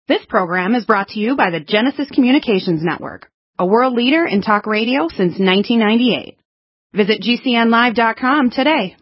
This program is brought to you by the Genesis Communications Network, a world leader in talk radio since 1998. Visit GCNlive.com today.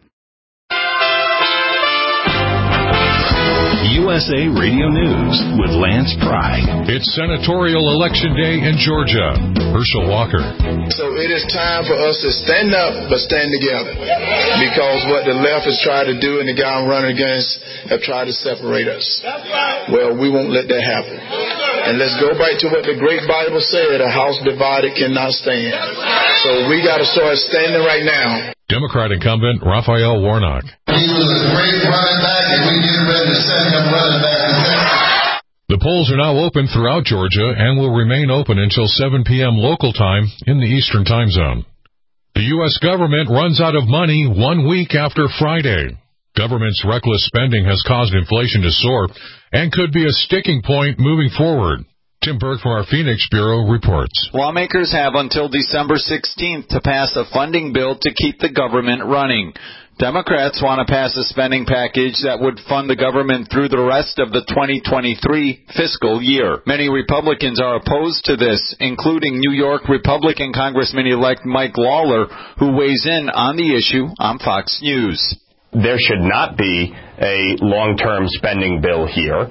USA Radio News with Lance Pry. It's senatorial election day in Georgia. Herschel Walker. So it is time for us to stand up, but stand together. Because what the left has tried to do and the guy I'm running against have tried to separate us. Well, we won't let that happen. And let's go back to what the great Bible said, a house divided cannot stand. So we got to start standing right now. Democrat incumbent Raphael Warnock. He was a great running back, and we get ready to send him running back to Texas. The polls are now open throughout Georgia and will remain open until 7 p.m. local time in the Eastern Time Zone. The U.S. government runs out of money 1 week after Friday. Government's reckless spending has caused inflation to soar and could be a sticking point moving forward. Tim Berg from our Phoenix Bureau reports. Lawmakers have until December 16th to pass a funding bill to keep the government running. Democrats want to pass a spending package that would fund the government through the rest of the 2023 fiscal year. Many Republicans are opposed to this, including New York Republican Congressman-elect Mike Lawler, who weighs in on the issue on Fox News. There should not be a long-term spending bill here.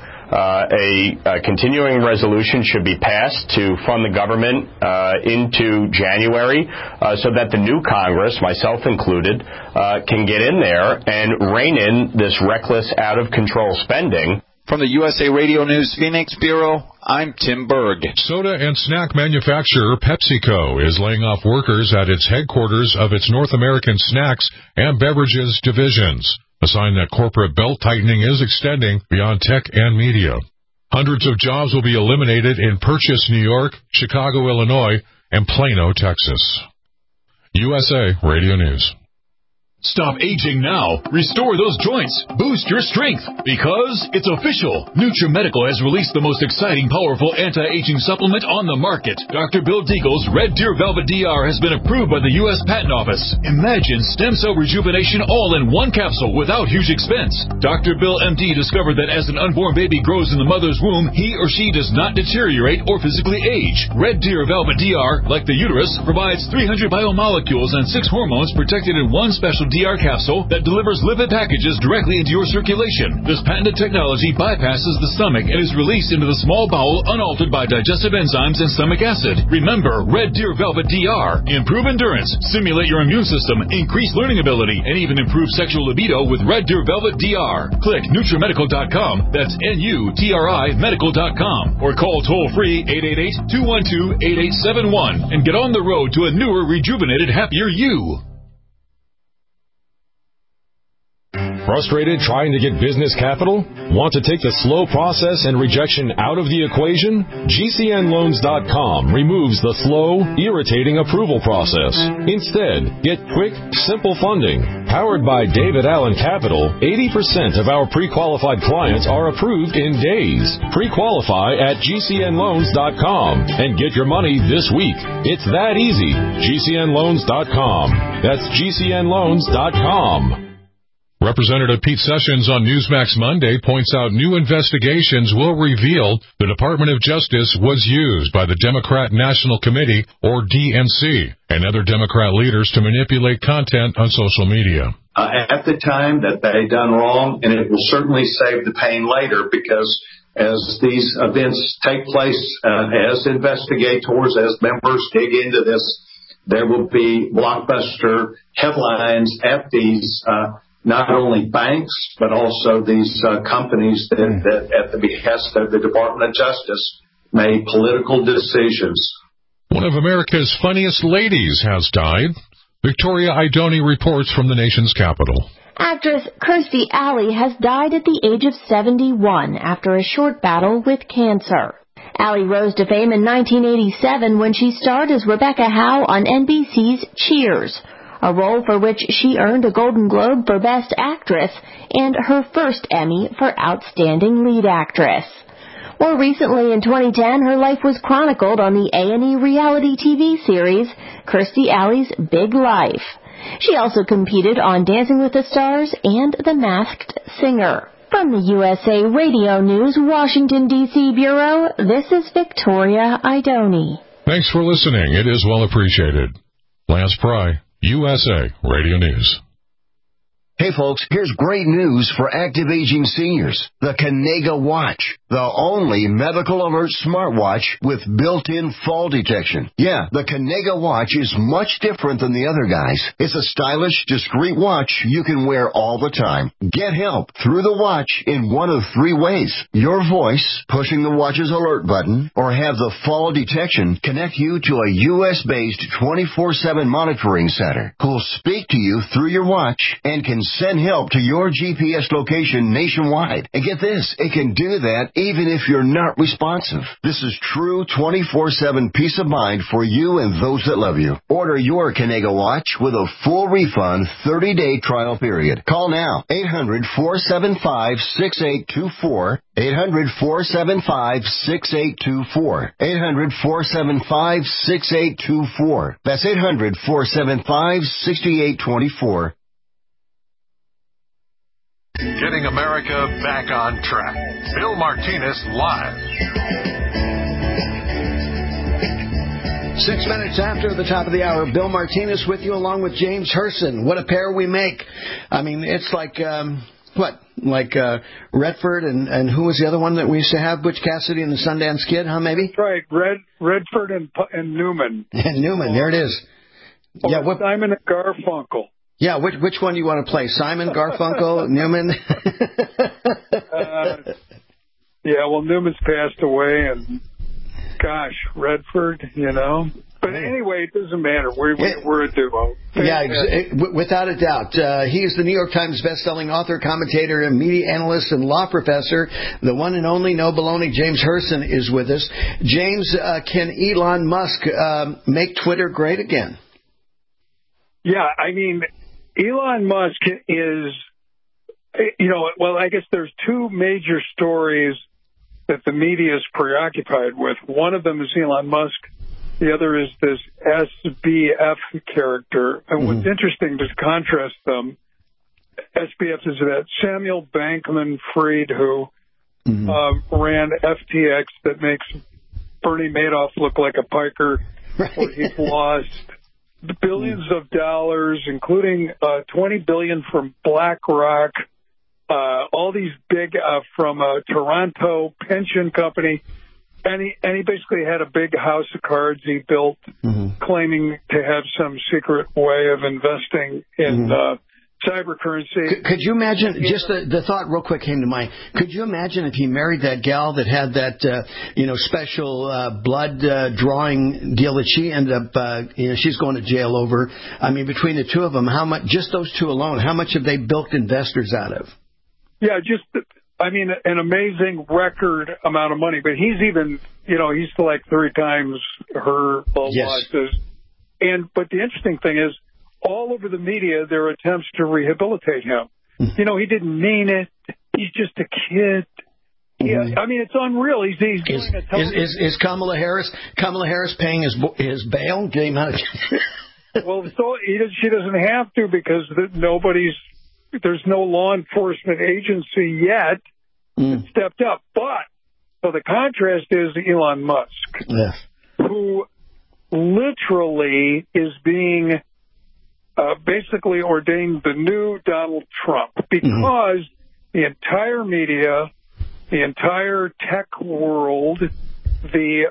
A continuing resolution should be passed to fund the government into January so that the new Congress, myself included, can get in there and rein in this reckless, out-of-control spending. From the USA Radio News Phoenix Bureau, I'm Tim Berg. Soda and snack manufacturer PepsiCo is laying off workers at its headquarters of its North American snacks and beverages divisions, a sign that corporate belt-tightening is extending beyond tech and media. Hundreds of jobs will be eliminated in Purchase, New York, Chicago, Illinois, and Plano, Texas. USA Radio News. Stop aging now. Restore those joints. Boost your strength. Because it's official. NutriMedical has released the most exciting, powerful anti-aging supplement on the market. Dr. Bill Deagle's Red Deer Velvet DR has been approved by the U.S. Patent Office. Imagine stem cell rejuvenation all in one capsule without huge expense. Dr. Bill MD discovered that as an unborn baby grows in the mother's womb, he or she does not deteriorate or physically age. Red Deer Velvet DR, like the uterus, provides 300 biomolecules and 6 hormones protected in one special DR capsule that delivers lipid packages directly into your circulation. This patented technology bypasses the stomach and is released into the small bowel unaltered by digestive enzymes and stomach acid. Remember, Red Deer Velvet DR. Improve endurance, stimulate your immune system, increase learning ability, and even improve sexual libido with Red Deer Velvet DR. Click NutriMedical.com. That's NUTRI Medical.com. Or call toll-free 888-212-8871 and get on the road to a newer, rejuvenated, happier you. Frustrated trying to get business capital? Want to take the slow process and rejection out of the equation? GCNloans.com removes the slow, irritating approval process. Instead, get quick, simple funding. Powered by David Allen Capital, 80% of our pre-qualified clients are approved in days. Pre-qualify at GCNloans.com and get your money this week. It's that easy. GCNloans.com. That's GCNloans.com. Representative Pete Sessions on Newsmax Monday points out new investigations will reveal the Department of Justice was used by the Democrat National Committee, or DNC, and other Democrat leaders to manipulate content on social media. At the time that they done wrong, and it will certainly save the pain later, because as these events take place, as investigators, as members dig into this, there will be blockbuster headlines at these not only banks, but also these companies that at the behest of the Department of Justice made political decisions. One of America's funniest ladies has died. Victoria Idoni reports from the nation's capital. Actress Kirstie Alley has died at the age of 71 after a short battle with cancer. Alley rose to fame in 1987 when she starred as Rebecca Howe on NBC's Cheers, a role for which she earned a Golden Globe for Best Actress and her first Emmy for Outstanding Lead Actress. More recently, in 2010, her life was chronicled on the A&E reality TV series Kirstie Alley's Big Life. She also competed on Dancing with the Stars and The Masked Singer. From the USA Radio News Washington, D.C. Bureau, this is Victoria Idoni. Thanks for listening. It is well appreciated. Lance Pry, USA Radio News. Hey folks, here's great news for active aging seniors. The Kanega Watch, the only medical alert smartwatch with built-in fall detection. Yeah, the Kanega Watch is much different than the other guys. It's a stylish, discreet watch you can wear all the time. Get help through the watch in one of three ways. Your voice, pushing the watch's alert button, or have the fall detection connect you to a U.S.-based 24/7 monitoring center who'll speak to you through your watch and can send help to your GPS location nationwide. And get this, it can do that even if you're not responsive. This is true 24/7 peace of mind for you and those that love you. Order your Kanega Watch with a full refund 30-day trial period. Call now, 800-475-6824, 800-475-6824, 800-475-6824. That's 800-475-6824. Getting America back on track. Bill Martinez live. 6 minutes after the top of the hour, Bill Martinez with you along with James Herson. What a pair we make. I mean, it's like, Redford and who was the other one that we used to have? Butch Cassidy and the Sundance Kid, huh, maybe? That's right. Redford and Newman. And Newman, there it is. Yeah, Simon and Garfunkel. Yeah, which one do you want to play? Simon, Garfunkel, Newman? Newman's passed away, and gosh, Redford, But anyway, it doesn't matter. We're a duo. Yeah, without a doubt. He is the New York Times bestselling author, commentator, and media analyst and law professor. The one and only no baloney James Herson is with us. James, can Elon Musk make Twitter great again? Yeah, I mean, Elon Musk is, I guess there's two major stories that the media is preoccupied with. One of them is Elon Musk. The other is this SBF character. And what's interesting to contrast them, SBF is that Samuel Bankman-Fried who ran FTX that makes Bernie Madoff look like a piker, where he's lost billions of dollars, including $20 billion from BlackRock, all these big from a Toronto pension company, and he basically had a big house of cards he built, claiming to have some secret way of investing in cyber currency. Could you imagine, just the thought real quick came to mind, could you imagine if he married that gal that had that, special blood drawing deal that she ended up, she's going to jail over. I mean, between the two of them, how much, just those two alone, how much have they bilked investors out of? Yeah, an amazing record amount of money. But he's even, he's like 3 times her losses. But the interesting thing is, all over the media, there are attempts to rehabilitate him. He didn't mean it. He's just a kid. I mean, it's unreal. He's doing a television. Is Kamala Harris paying his bail? Getting out of Well, she doesn't have to because there's no law enforcement agency yet that stepped up. But so the contrast is Elon Musk, who literally is being basically ordained the new Donald Trump, because the entire media, the entire tech world, the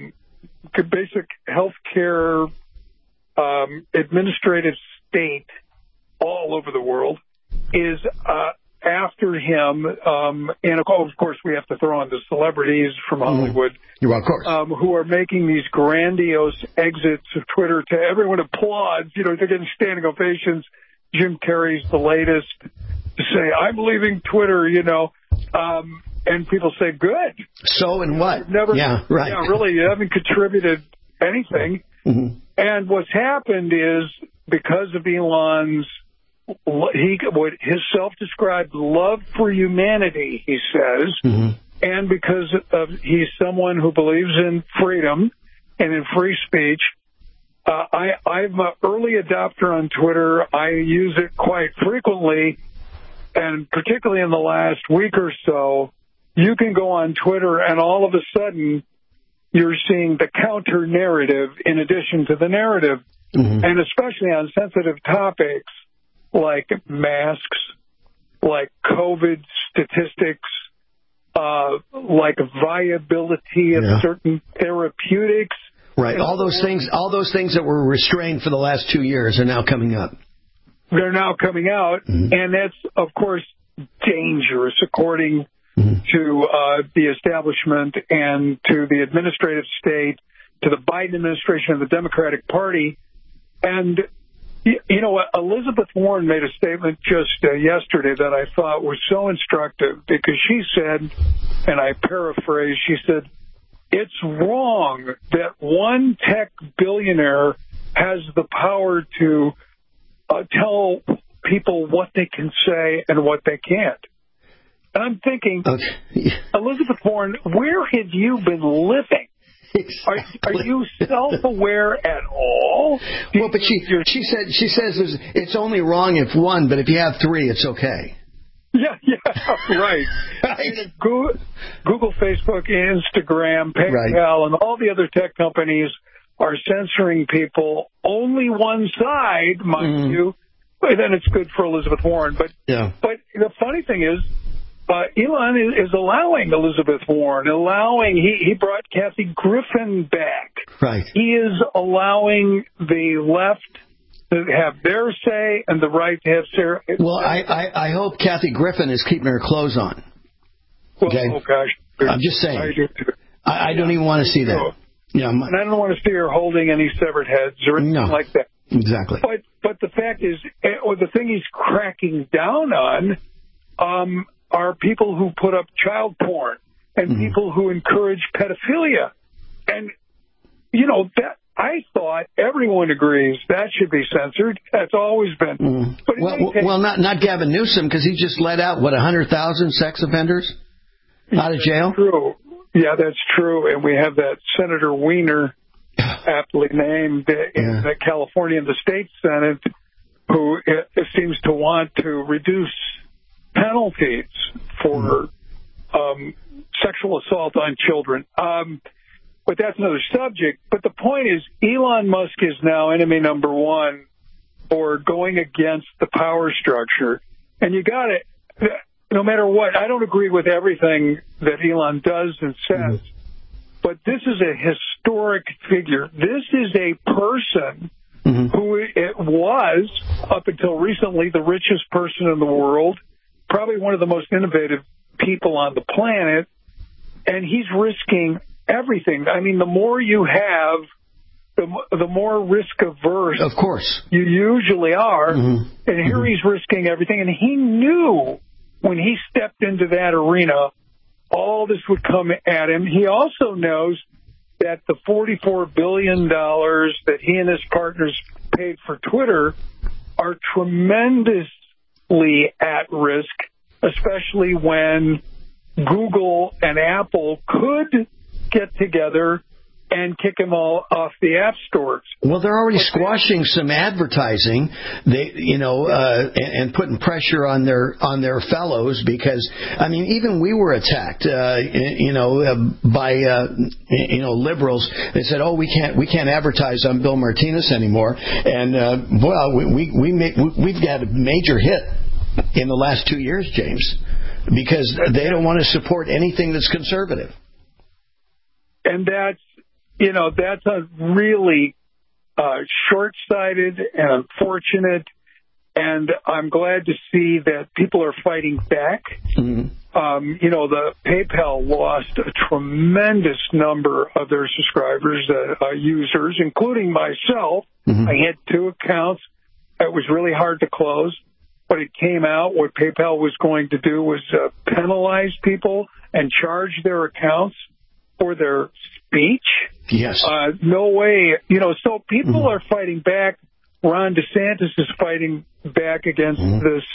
basic healthcare administrative state all over the world is after him. And of course, we have to throw in the celebrities from Hollywood, of course, who are making these grandiose exits of Twitter. To everyone applauds. They're getting standing ovations. Jim Carrey's the latest to say, "I'm leaving Twitter." And people say, "Good." So and what? Really, you haven't contributed anything. And what's happened is, because of Elon's his self-described love for humanity, he says, and because he's someone who believes in freedom and in free speech. I'm an early adopter on Twitter. I use it quite frequently. and particularly in the last week or so, you can go on Twitter and all of a sudden you're seeing the counter narrative in addition to the narrative. Mm-hmm. And especially on sensitive topics like masks, like COVID statistics, like viability of certain therapeutics. Right. All those things that were restrained for the last 2 years are now coming up. They're now coming out, and that's, of course, dangerous according to the establishment and to the administrative state, to the Biden administration and the Democratic Party. And, you know, Elizabeth Warren made a statement just yesterday that I thought was so instructive because she said, and I paraphrase, she said, it's wrong that one tech billionaire has the power to tell people what they can say and what they can't. And I'm thinking, Elizabeth Warren, where have you been living? Exactly. Are you self-aware at all? Well, but she says it's only wrong if one, but if you have three, it's okay. Yeah, right. I mean, Google, Facebook, Instagram, PayPal, and all the other tech companies are censoring people. Only one side, mind you. But then it's good for Elizabeth Warren. But the funny thing is, Elon is allowing Elizabeth Warren, he brought Kathy Griffin back. Right. He is allowing the left to have their say and the right to have their. Well, I hope Kathy Griffin is keeping her clothes on. Okay? Oh, gosh. I'm just saying. I don't even want to see that. Yeah, and I don't want to see her holding any severed heads or anything like that. Exactly. But the fact is, or the thing he's cracking down on are people who put up child porn and people who encourage pedophilia. And, you know, that I thought everyone agrees that should be censored. That's always been. But well, not Gavin Newsom, because he just let out, 100,000 sex offenders out of jail? That's true. Yeah, that's true. And we have that Senator Weiner, aptly named in California in the state Senate, who seems to want to reduce penalties for sexual assault on children. But that's another subject. But the point is, Elon Musk is now enemy number one for going against the power structure. And you got it. No matter what, I don't agree with everything that Elon does and says, but this is a historic figure. This is a person who it was, up until recently, the richest person in the world, probably one of the most innovative people on the planet, and he's risking everything. I mean, the more you have, the more risk-averse of course you usually are, and here he's risking everything, and he knew when he stepped into that arena, all this would come at him. He also knows that the $44 billion that he and his partners paid for Twitter are tremendously at risk, especially when Google and Apple could get together and kick them all off the app stores. Well, they're already squashing some advertising, and putting pressure on their fellows because, I mean, even we were attacked, by liberals. They said, "Oh, we can't advertise on Bill Martinez anymore," and we've got a major hit in the last 2 years, James, because they don't want to support anything that's conservative. And that's a really short-sighted and unfortunate, and I'm glad to see that people are fighting back. The PayPal lost a tremendous number of their subscribers, users, including myself. I had 2 accounts. It was really hard to close, but it came out what PayPal was going to do was penalize people and charge their accounts for their speech. Yes. No way. So people are fighting back. Ron DeSantis is fighting back against this,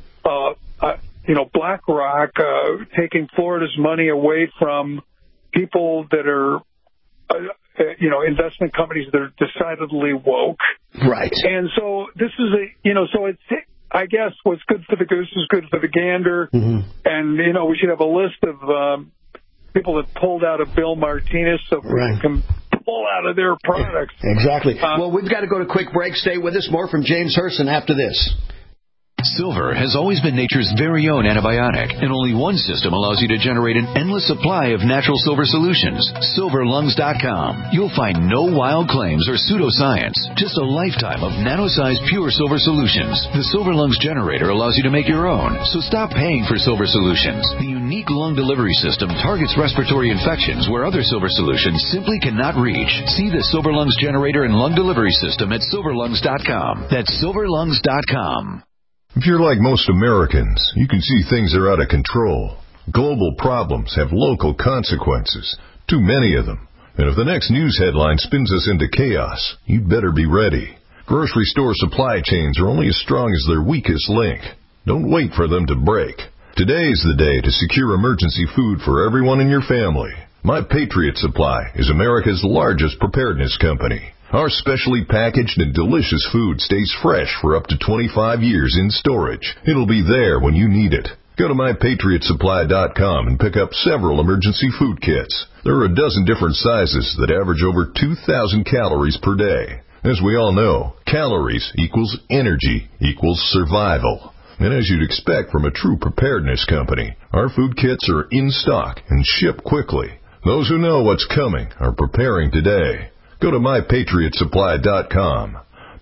BlackRock taking Florida's money away from people that are, investment companies that are decidedly woke. Right. And so this is I guess what's good for the goose is good for the gander. Mm-hmm. And, we should have a list of people that pulled out of Bill Martinez so we can pull out of their products. Exactly. Well, we've got to go to a quick break. Stay with us. More from James Herson after this. Silver has always been nature's very own antibiotic, and only one system allows you to generate an endless supply of natural silver solutions. SilverLungs.com. You'll find no wild claims or pseudoscience, just a lifetime of nano-sized pure silver solutions. The Silver Lungs generator allows you to make your own, so stop paying for silver solutions. The unique lung delivery system targets respiratory infections where other silver solutions simply cannot reach. See the Silver Lungs generator and lung delivery system at SilverLungs.com. That's SilverLungs.com. If you're like most Americans, you can see things are out of control. Global problems have local consequences, too many of them. And if the next news headline spins us into chaos, you'd better be ready. Grocery store supply chains are only as strong as their weakest link. Don't wait for them to break. Today's the day to secure emergency food for everyone in your family. My Patriot Supply is America's largest preparedness company. Our specially packaged and delicious food stays fresh for up to 25 years in storage. It'll be there when you need it. Go to MyPatriotSupply.com and pick up several emergency food kits. There are a dozen different sizes that average over 2,000 calories per day. As we all know, calories equals energy equals survival. And as you'd expect from a true preparedness company, our food kits are in stock and ship quickly. Those who know what's coming are preparing today. Go to MyPatriotSupply.com.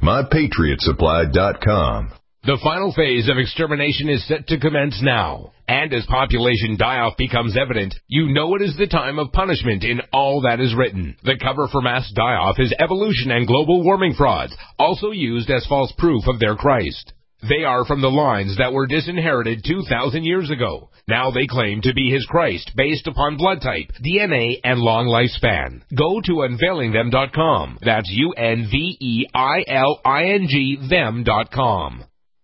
MyPatriotSupply.com. The final phase of extermination is set to commence now. And as population die-off becomes evident, you know it is the time of punishment in all that is written. The cover for mass die-off is evolution and global warming frauds, also used as false proof of their Christ. They are from the lines that were disinherited 2,000 years ago. Now they claim to be his Christ based upon blood type, DNA, and long lifespan. Go to unveilingthem.com. That's UNVEILING them.com.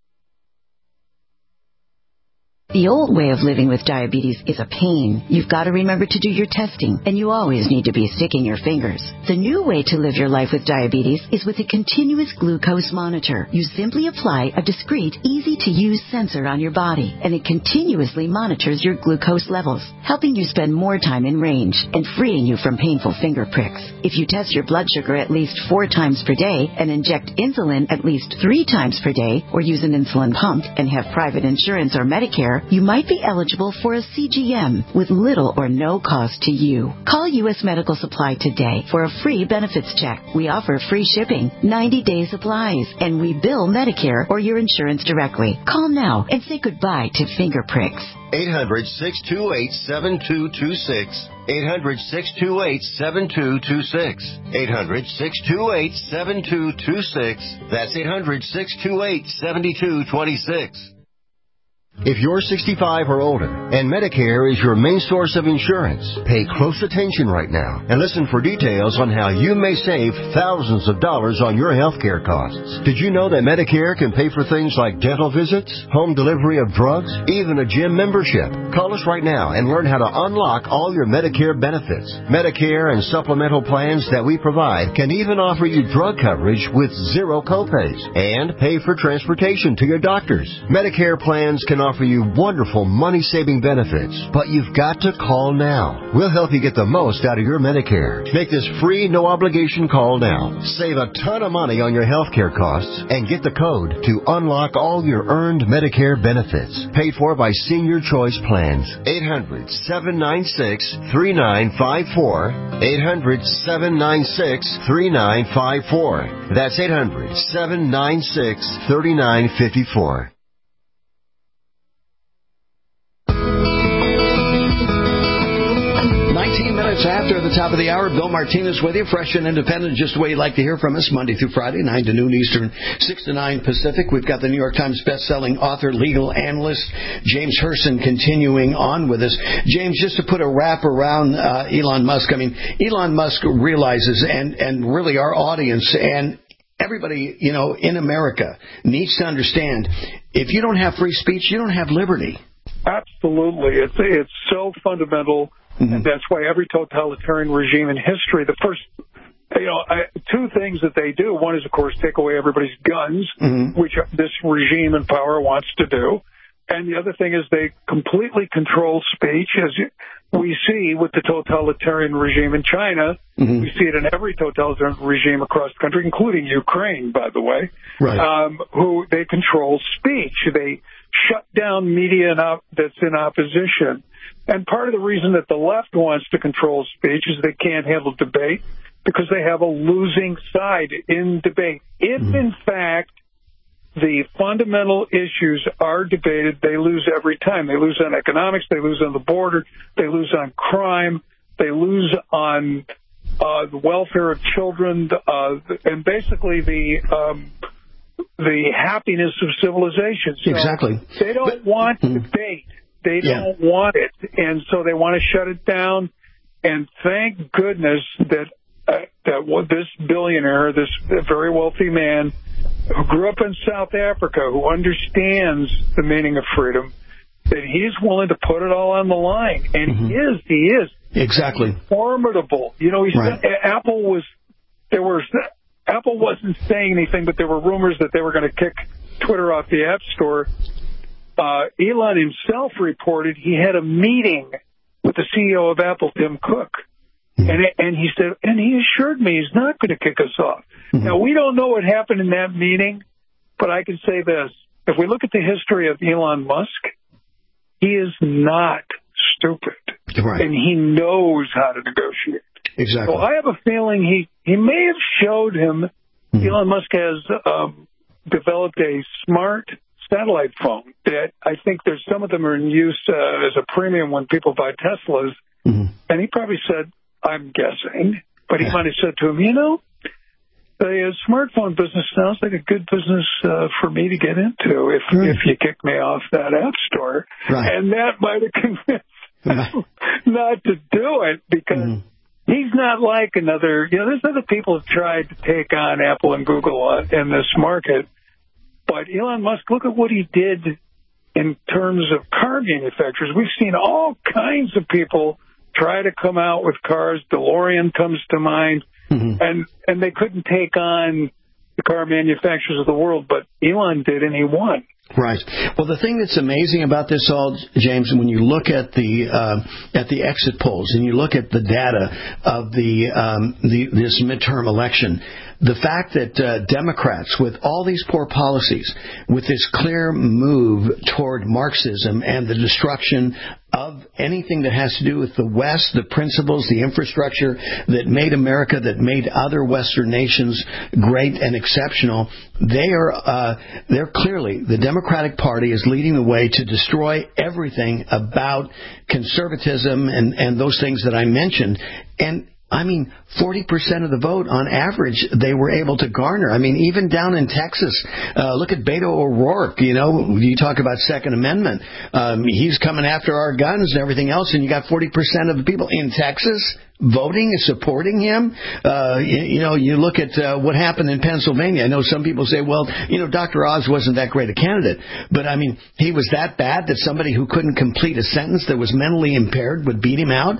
The old way of living with diabetes is a pain. You've got to remember to do your testing, and you always need to be sticking your fingers. The new way to live your life with diabetes is with a continuous glucose monitor. You simply apply a discreet, easy-to-use sensor on your body, and it continuously monitors your glucose levels, helping you spend more time in range and freeing you from painful finger pricks. If you test your blood sugar at least 4 times per day and inject insulin at least 3 times per day, or use an insulin pump and have private insurance or Medicare, you might be eligible for a CGM with little or no cost to you. Call U.S. Medical Supply today for a free benefits check. We offer free shipping, 90-day supplies, and we bill Medicare or your insurance directly. Call now and say goodbye to finger pricks. 800-628-7226. 800-628-7226. 800-628-7226. That's 800-628-7226. If you're 65 or older and Medicare is your main source of insurance, pay close attention right now and listen for details on how you may save thousands of dollars on your health care costs. Did you know that Medicare can pay for things like dental visits, home delivery of drugs, even a gym membership? Call us right now and learn how to unlock all your Medicare benefits. Medicare and supplemental plans that we provide can even offer you drug coverage with zero copays and pay for transportation to your doctors. Medicare plans can offer you wonderful money-saving benefits, but you've got to call now. We'll help you get the most out of your Medicare. Make this free, no-obligation call now. Save a ton of money on your health care costs and get the code to unlock all your earned Medicare benefits. Paid for by Senior Choice Plans. 800-796-3954. 800-796-3954. That's 800-796-3954. 19 minutes after the top of the hour, Bill Martinez with you, fresh and independent, just the way you like to hear from us, Monday through Friday, 9 to noon Eastern, 6 to 9 Pacific. We've got the New York Times best-selling author, legal analyst, James Herson, continuing on with us. James, just to put a wrap around Elon Musk, I mean, Elon Musk realizes, and really our audience, and everybody, in America needs to understand, if you don't have free speech, you don't have liberty. Absolutely. It's so fundamental. Mm-hmm. And that's why every totalitarian regime in history, the first two things that they do. One is, of course, take away everybody's guns, which this regime in power wants to do. And the other thing is they completely control speech, as we see with the totalitarian regime in China. We see it in every totalitarian regime across the country, including Ukraine, by the way, who they control speech. They shut down media that's in opposition. And part of the reason that the left wants to control speech is they can't handle debate because they have a losing side in debate. If, in fact, the fundamental issues are debated, they lose every time. They lose on economics, they lose on the border, they lose on crime, they lose on the welfare of children, and basically the happiness of civilization. So exactly. They don't want debate. They don't want it, and so they want to shut it down. And thank goodness that this billionaire, this very wealthy man, who grew up in South Africa, who understands the meaning of freedom, that he's willing to put it all on the line. And he is. Exactly. Formidable. Apple wasn't saying anything, but there were rumors that they were going to kick Twitter off the App Store. Elon himself reported he had a meeting with the CEO of Apple, Tim Cook. And he said, and he assured me he's not going to kick us off. Now, we don't know what happened in that meeting, but I can say this. If we look at the history of Elon Musk, he is not stupid. Right. And he knows how to negotiate. Exactly. So I have a feeling he may have showed him, Elon Musk has developed a smart satellite phone that I think there's some of them are in use as a premium when people buy Teslas. And he probably said, I'm guessing, but he might have said to him, the smartphone business sounds like a good business for me to get into if you kick me off that App Store. Right. And that might have convinced him not to do it because he's not like there's other people who've tried to take on Apple and Google in this market. But Elon Musk, look at what he did in terms of car manufacturers. We've seen all kinds of people try to come out with cars. DeLorean comes to mind. And they couldn't take on the car manufacturers of the world, but Elon did, and he won. Right. Well, the thing that's amazing about this all, James, when you look at the exit polls and you look at the data of this midterm election, the fact that Democrats, with all these poor policies, with this clear move toward Marxism and the destruction of anything that has to do with the West, the principles, the infrastructure that made America, that made other Western nations great and exceptional, they're clearly, the Democratic Party is leading the way to destroy everything about conservatism and those things that I mentioned. And 40% of the vote on average they were able to garner. Even down in Texas, look at Beto O'Rourke. You talk about Second Amendment. He's coming after our guns and everything else, and you got 40% of the people in Texas voting and supporting him. You look at what happened in Pennsylvania. I know some people say, well, Dr. Oz wasn't that great a candidate. But, he was that bad that somebody who couldn't complete a sentence that was mentally impaired would beat him out.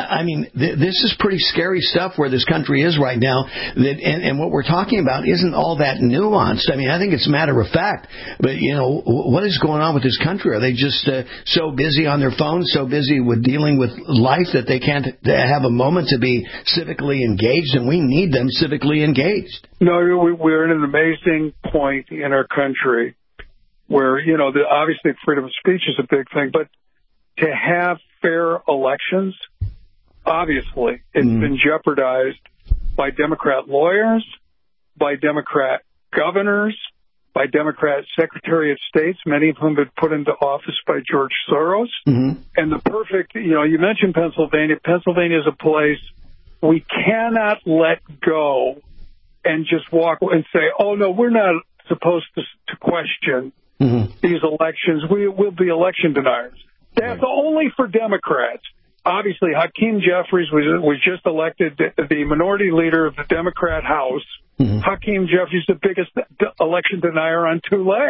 This is pretty scary stuff where this country is right now. And what we're talking about isn't all that nuanced. I think it's matter of fact. But, what is going on with this country? Are they just so busy on their phones, so busy with dealing with life that they can't have a moment to be civically engaged, and we need them civically engaged? No, we're at an amazing point in our country where, obviously freedom of speech is a big thing, but to have fair elections, obviously, it's been jeopardized by Democrat lawyers, by Democrat governors, by Democrat Secretary of States, many of whom have been put into office by George Soros. And the perfect, you mentioned Pennsylvania. Pennsylvania is a place we cannot let go and just walk and say, oh, no, we're not supposed to question these elections. We'll be election deniers. That's only for Democrats. Obviously, Hakeem Jeffries was just elected the minority leader of the Democrat House. Hakeem Jeffries, the biggest election denier on two legs.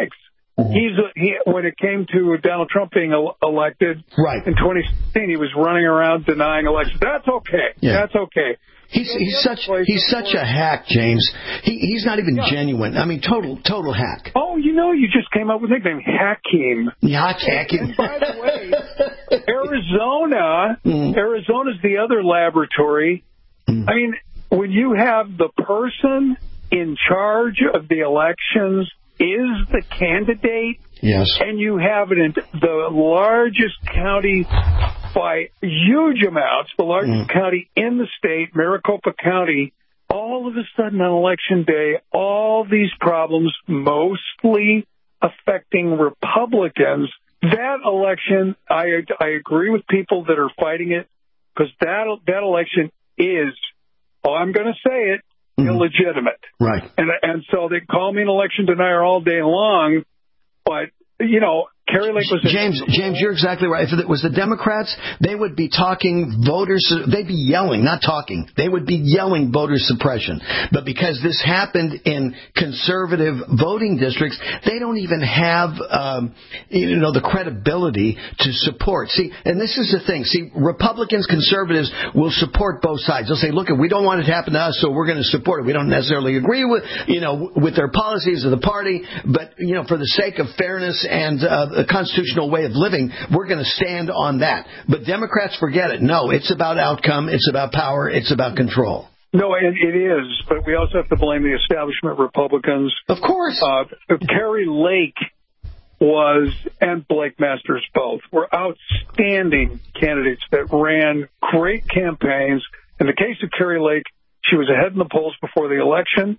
When it came to Donald Trump being elected in 2016, he was running around denying elections. That's okay. Yeah. That's okay. He's such a hack, James. He's not even genuine. I mean, total hack. Oh, you just came up with a nickname, Hakim. Yeah, Hakim. And by the way, Arizona's the other laboratory. I mean, when you have the person in charge of the elections is the candidate, yes, and you have it in the largest county by huge amounts, the largest county in the state, Maricopa County, all of a sudden on Election Day, all these problems mostly affecting Republicans. That election, I agree with people that are fighting it, because that election is, I'm going to say it, illegitimate. Right. And so they call me an election denier all day long, but, Kari Lake was... James, you're exactly right. If it was the Democrats, they would be talking voters... They'd be yelling, not talking. They would be yelling voter suppression. But because this happened in conservative voting districts, they don't even have, the credibility to support. See, and this is the thing. See, Republicans, conservatives will support both sides. They'll say, look, we don't want it to happen to us, so we're going to support it. We don't necessarily agree with, with their policies of the party, but, for the sake of fairness and a constitutional way of living, we're going to stand on that. But Democrats forget it. No, it's about outcome. It's about power. It's about control. No, it is. But we also have to blame the establishment Republicans. Of course. Kari Lake and Blake Masters both were outstanding candidates that ran great campaigns. In the case of Kari Lake, she was ahead in the polls before the election.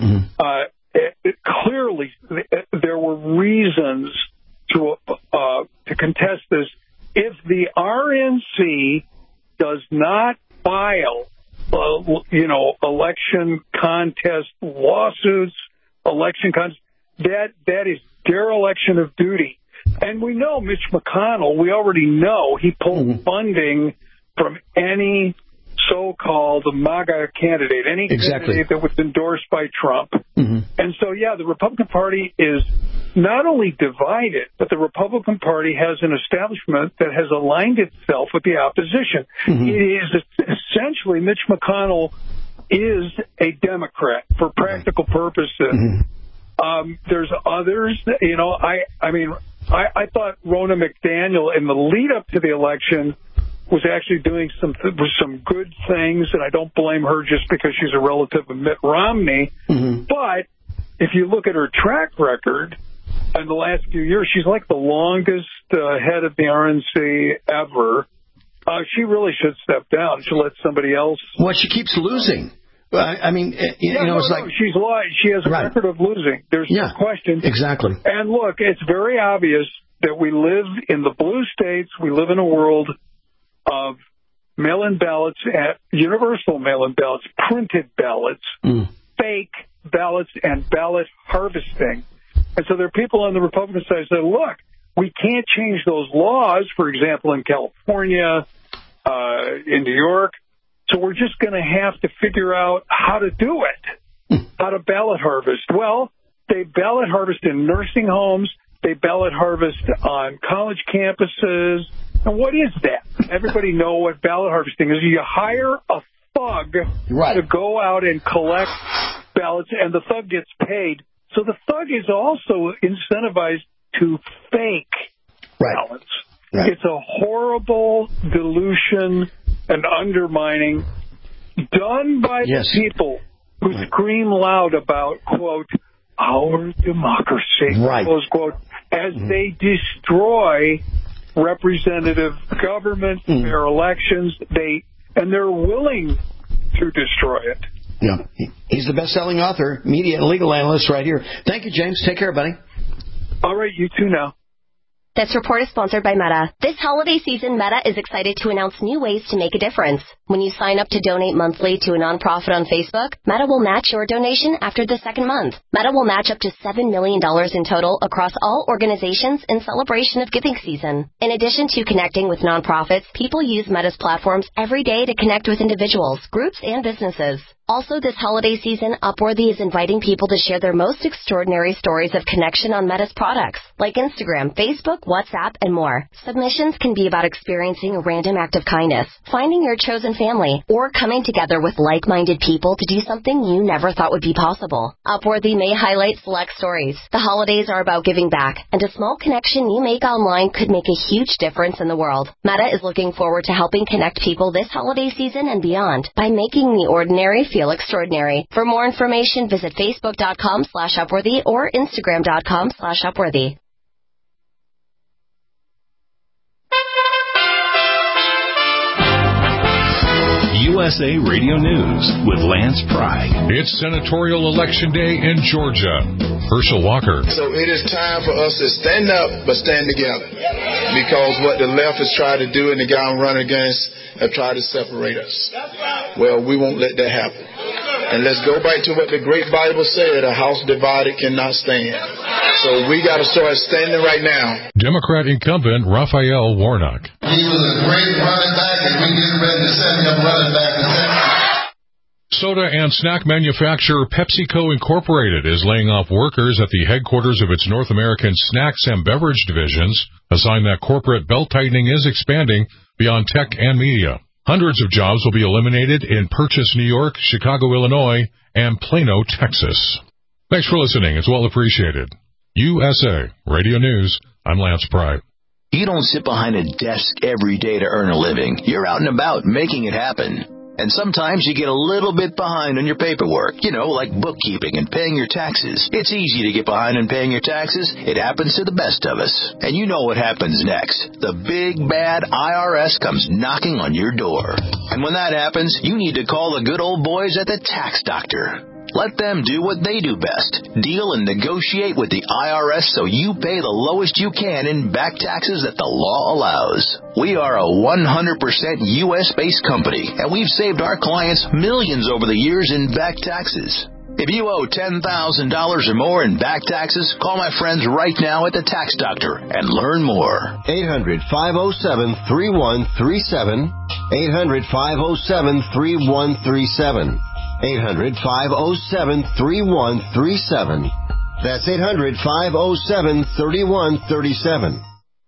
Clearly, there were reasons to contest this. If the RNC does not file, election contest lawsuits, that is dereliction of duty. And we know Mitch McConnell, we already know he pulled funding from any so-called MAGA candidate, any candidate that was endorsed by Trump. And so, the Republican Party is not only divided, but the Republican Party has an establishment that has aligned itself with the opposition. It is essentially, Mitch McConnell is a Democrat for practical purposes. There's others, I thought Ronna McDaniel in the lead up to the election was actually doing some good things, and I don't blame her just because she's a relative of Mitt Romney. But if you look at her track record in the last few years, she's like the longest head of the RNC ever. She really should step down. She'll let somebody else. Well, she keeps losing. It's like she's lied. She has a record of losing. There's no question. Exactly. And look, it's very obvious that we live in the blue states. We live in a world of mail-in ballots, universal mail-in ballots, printed ballots, fake ballots, and ballot harvesting. And so there are people on the Republican side that say, look, we can't change those laws, for example, in California, in New York, so we're just going to have to figure out how to do it, how to ballot harvest. Well, they ballot harvest in nursing homes. They ballot harvest on college campuses. And what is that? Everybody know what ballot harvesting is. You hire a thug to go out and collect ballots, and the thug gets paid. So the thug is also incentivized to fake ballots. It's a horrible dilution and undermining done by the people who scream loud about, quote, our democracy, close quote, as they destroy representative government, their elections, they're willing to destroy it. Yeah, he's the best-selling author, media and legal analyst right here. Thank you, James. Take care, buddy. All right, you too now. This report is sponsored by Meta. This holiday season, Meta is excited to announce new ways to make a difference. When you sign up to donate monthly to a nonprofit on Facebook, Meta will match your donation after the second month. Meta will match up to $7 million in total across all organizations in celebration of giving season. In addition to connecting with nonprofits, people use Meta's platforms every day to connect with individuals, groups, and businesses. Also, this holiday season, Upworthy is inviting people to share their most extraordinary stories of connection on Meta's products, like Instagram, Facebook, WhatsApp, and more. Submissions can be about experiencing a random act of kindness, finding your chosen family, or coming together with like-minded people to do something you never thought would be possible. Upworthy may highlight select stories. The holidays are about giving back, and a small connection you make online could make a huge difference in the world. Meta is looking forward to helping connect people this holiday season and beyond by making the ordinary feel extraordinary. For more information, visit facebook.com/Upworthy or instagram.com/Upworthy. USA Radio News with Lance Pry. It's senatorial election day in Georgia. Herschel Walker. So it is time for us to stand up, but stand together. Because what the left has tried to do and the guy I'm running against have tried to separate us. Well, we won't let that happen. And let's go back to what the great Bible said, a house divided cannot stand. So we got to start standing right now. Democrat incumbent Raphael Warnock. He was a great running back, and we getting ready to send him running back to Texas. Soda and snack manufacturer PepsiCo Incorporated is laying off workers at the headquarters of its North American snacks and beverage divisions, a sign that corporate belt-tightening is expanding beyond tech and media. Hundreds of jobs will be eliminated in Purchase, New York, Chicago, Illinois, and Plano, Texas. Thanks for listening. It's well appreciated. USA Radio News. I'm Lance Pry. You don't sit behind a desk every day to earn a living. You're out and about making it happen. And sometimes you get a little bit behind on your paperwork, like bookkeeping and paying your taxes. It's easy to get behind on paying your taxes. It happens to the best of us. And you know what happens next. The big, bad IRS comes knocking on your door. And when that happens, you need to call the good old boys at the Tax Doctor. Let them do what they do best. Deal and negotiate with the IRS so you pay the lowest you can in back taxes that the law allows. We are a 100% U.S.-based company, and we've saved our clients millions over the years in back taxes. If you owe $10,000 or more in back taxes, call my friends right now at the Tax Doctor and learn more. 800-507-3137. 800-507-3137. 800-507-3137. That's 800-507-3137.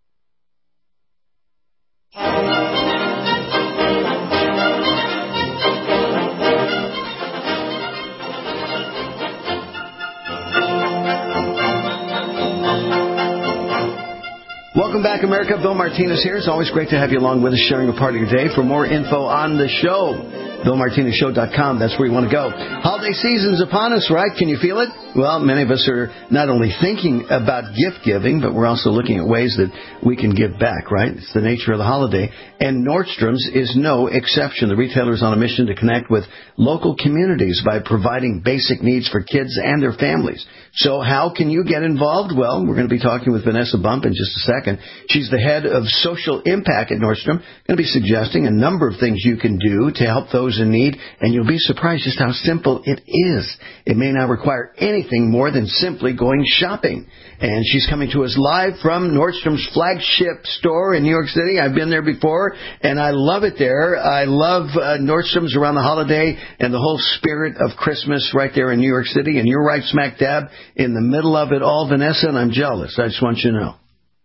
Welcome back, America. Bill Martinez here. It's always great to have you along with us, sharing a part of your day. For more info on the show, BillMartinezShow.com. That's where you want to go. Holiday season's upon us, right? Can you feel it? Well, many of us are not only thinking about gift giving, but we're also looking at ways that we can give back, right? It's the nature of the holiday. And Nordstrom's is no exception. The retailer is on a mission to connect with local communities by providing basic needs for kids and their families. So how can you get involved? Well, we're going to be talking with Vanessa Bump in just a second. She's the head of social impact at Nordstrom. Going to be suggesting a number of things you can do to help those in need, and you'll be surprised just how simple it is. It may not require anything more than simply going shopping. And she's coming to us live from Nordstrom's flagship store in New York City. I've been there before, and I love it there. I love Nordstrom's around the holiday and the whole spirit of Christmas right there in New York City. And you're right smack dab in the middle of it all, Vanessa, and I'm jealous. I just want you to know.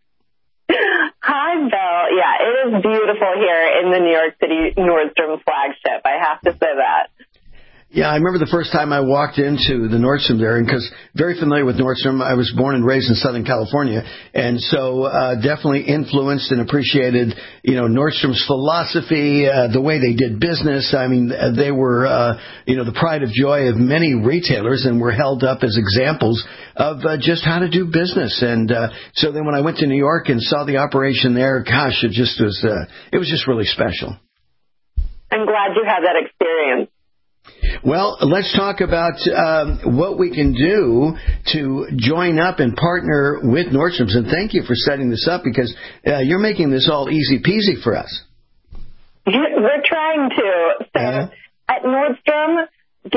Hi, Bill. Yeah, it is beautiful here in the New York City Nordstrom flagship. I have to say that. Yeah, I remember the first time I walked into the Nordstrom there, and because very familiar with Nordstrom, I was born and raised in Southern California, and so definitely influenced and appreciated, Nordstrom's philosophy, the way they did business. I mean, they were, the pride of joy of many retailers, and were held up as examples of just how to do business. And so then when I went to New York and saw the operation there, gosh, it was just really special. I'm glad you had that experience. Well, let's talk about what we can do to join up and partner with Nordstrom's. And thank you for setting this up, because you're making this all easy peasy for us. We're trying to.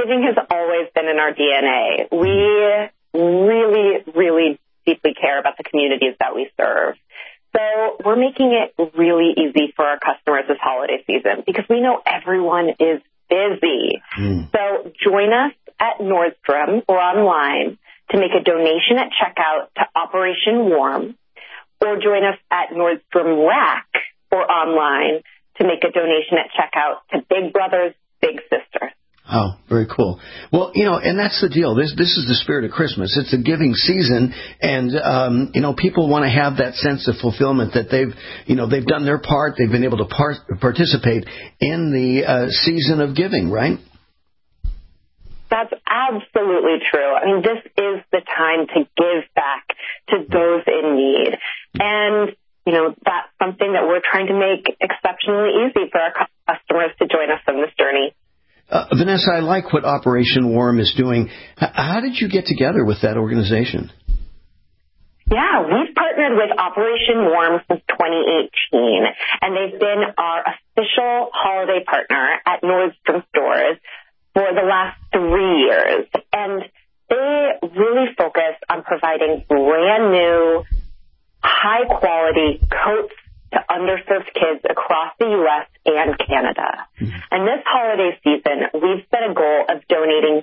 giving has always been in our DNA. We really, really deeply care about the communities that we serve. So we're making it really easy for our customers this holiday season because we know everyone is busy. So join us at Nordstrom or online to make a donation at checkout to Operation Warm, or join us at Nordstrom Rack or online to make a donation at checkout to Big Brothers Big Sisters. Oh, very cool. Well, and that's the deal. This is the spirit of Christmas. It's a giving season, and people want to have that sense of fulfillment that they've done their part. They've been able to participate in the season of giving, right? That's absolutely true. I mean, this is the time to give back to those in need. And, that's something that we're trying to make exceptionally easy for our customers to join us on this journey. Vanessa, I like what Operation Warm is doing. How did you get together with that organization? Yeah, we've partnered with Operation Warm since 2018, and they've been our official holiday partner at Nordstrom stores for the last 3 years. And they really focus on providing brand new, high-quality coats to underserved kids across the U.S. and Canada. And this holiday season, we've set a goal of donating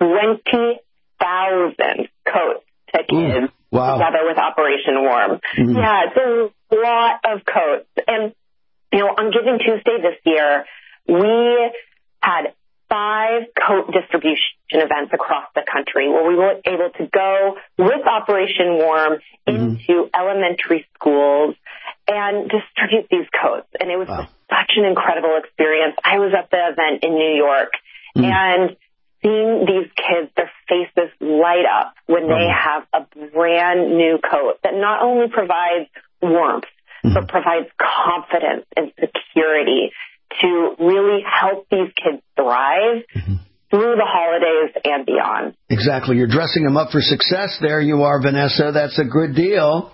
20,000 coats to kids together with Operation Warm. Yeah, it's a lot of coats. And, on Giving Tuesday this year, we had 5 coat distribution events across the country where we were able to go with Operation Warm into elementary schools and distribute these coats. And it was such an incredible experience. I was at the event in New York, and seeing these kids, their faces light up when they have a brand new coat that not only provides warmth, but provides confidence and security to really help these kids thrive through the holidays and beyond. Exactly. You're dressing them up for success. There you are, Vanessa. That's a good deal.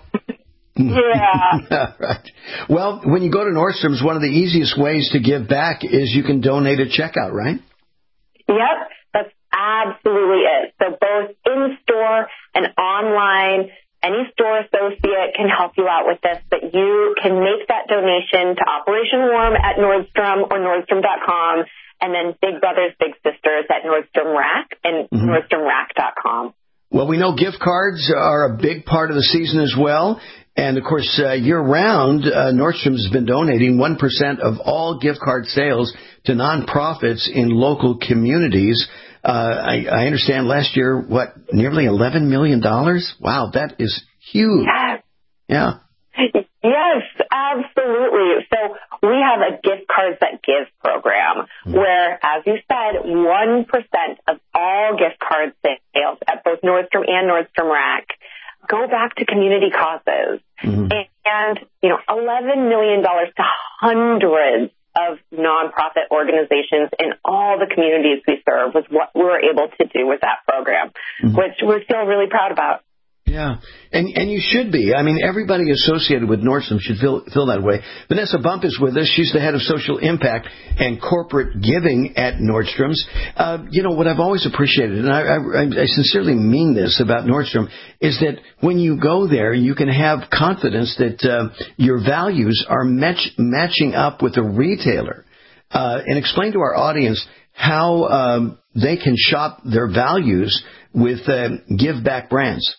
Yeah. Right. Well, when you go to Nordstrom's, one of the easiest ways to give back is you can donate at checkout, right? Yep, that's absolutely it. So both in-store and online, any store associate can help you out with this, but you can make that donation to Operation Warm at Nordstrom or Nordstrom.com, and then Big Brothers Big Sisters at Nordstrom Rack and NordstromRack.com. Well, we know gift cards are a big part of the season as well. And, of course, year-round, Nordstrom's has been donating 1% of all gift card sales to nonprofits in local communities. I understand last year, nearly $11 million? Wow, that is huge. Yes. Yeah. Yes, absolutely. So we have a Gift Cards That Give program where, as you said, 1% of all gift card sales at both Nordstrom and Nordstrom Rack go back to community causes. And, $11 million to hundreds of nonprofit organizations in all the communities we serve was what we were able to do with that program, which we're still really proud about. Yeah, and you should be. I mean, everybody associated with Nordstrom should feel that way. Vanessa Bump is with us. She's the head of social impact and corporate giving at Nordstrom's. What I've always appreciated, and I sincerely mean this about Nordstrom, is that when you go there, you can have confidence that your values are matching up with the retailer. And explain to our audience how they can shop their values with give back brands.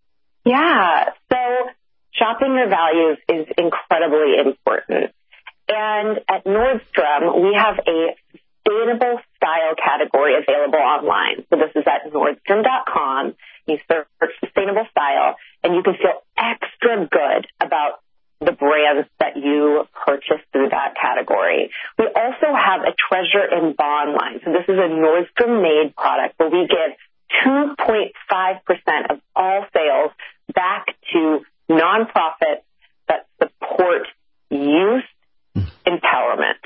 Yeah, so shopping your values is incredibly important. And at Nordstrom, we have a sustainable style category available online. So this is at Nordstrom.com. You search sustainable style, and you can feel extra good about the brands that you purchase through that category. We also have a treasure in bond line. So this is a Nordstrom-made product where we give 2.5% of all sales back to nonprofits that support youth empowerment.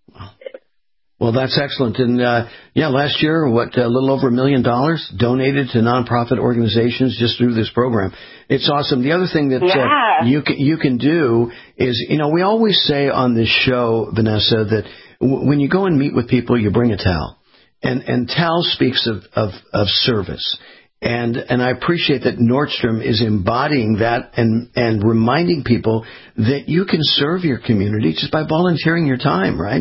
Well, that's excellent. And, last year, a little over $1 million donated to nonprofit organizations just through this program. It's awesome. The other thing that you can do is, we always say on this show, Vanessa, that when you go and meet with people, you bring a towel. And Tal speaks of service. And I appreciate that Nordstrom is embodying that and reminding people that you can serve your community just by volunteering your time, right?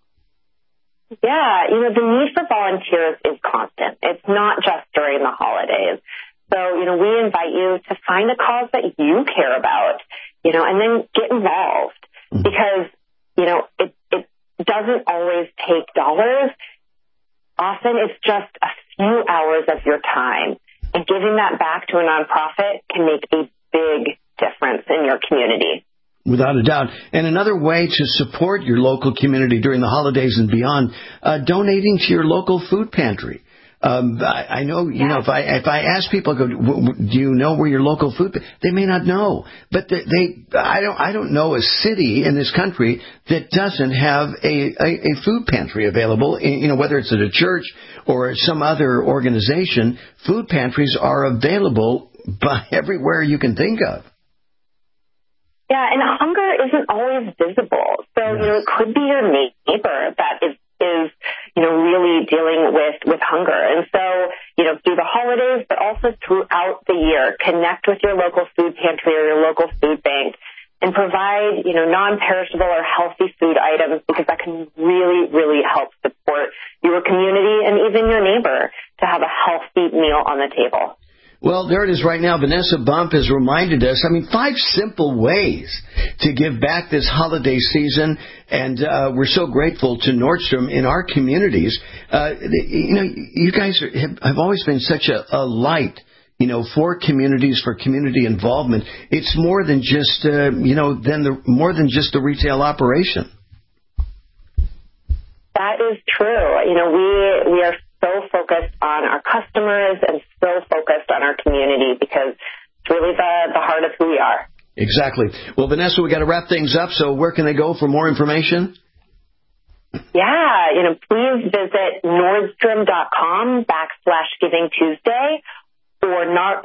Yeah, the need for volunteers is constant. It's not just during the holidays. So, we invite you to find a cause that you care about, and then get involved. Because, it doesn't always take dollars. Often it's just a few hours of your time, and giving that back to a nonprofit can make a big difference in your community. Without a doubt. And another way to support your local community during the holidays and beyond, donating to your local food pantry. I know, if I ask people, do you know where your local food, they may not know, but I don't know a city in this country that doesn't have a food pantry available. Whether it's at a church or some other organization, food pantries are available by everywhere you can think of. Yeah, and hunger isn't always visible. So, it could be your neighbor that is really dealing with hunger. And so, through the holidays, but also throughout the year, connect with your local food pantry or your local food bank and provide, non-perishable or healthy food items, because that can really, really help support your community and even your neighbor to have a healthy meal on the table. Well, there it is right now. Vanessa Bump has reminded us, 5 simple ways to give back this holiday season, and we're so grateful to Nordstrom in our communities. You guys have always been such a light, for communities, for community involvement. It's more than just, more than just the retail operation. That is true. We are so focused on our customers and so focused on our community, because it's really the heart of who we are. Exactly. Well, Vanessa, we got to wrap things up. So where can they go for more information? Yeah, please visit Nordstrom.com/Giving Tuesday or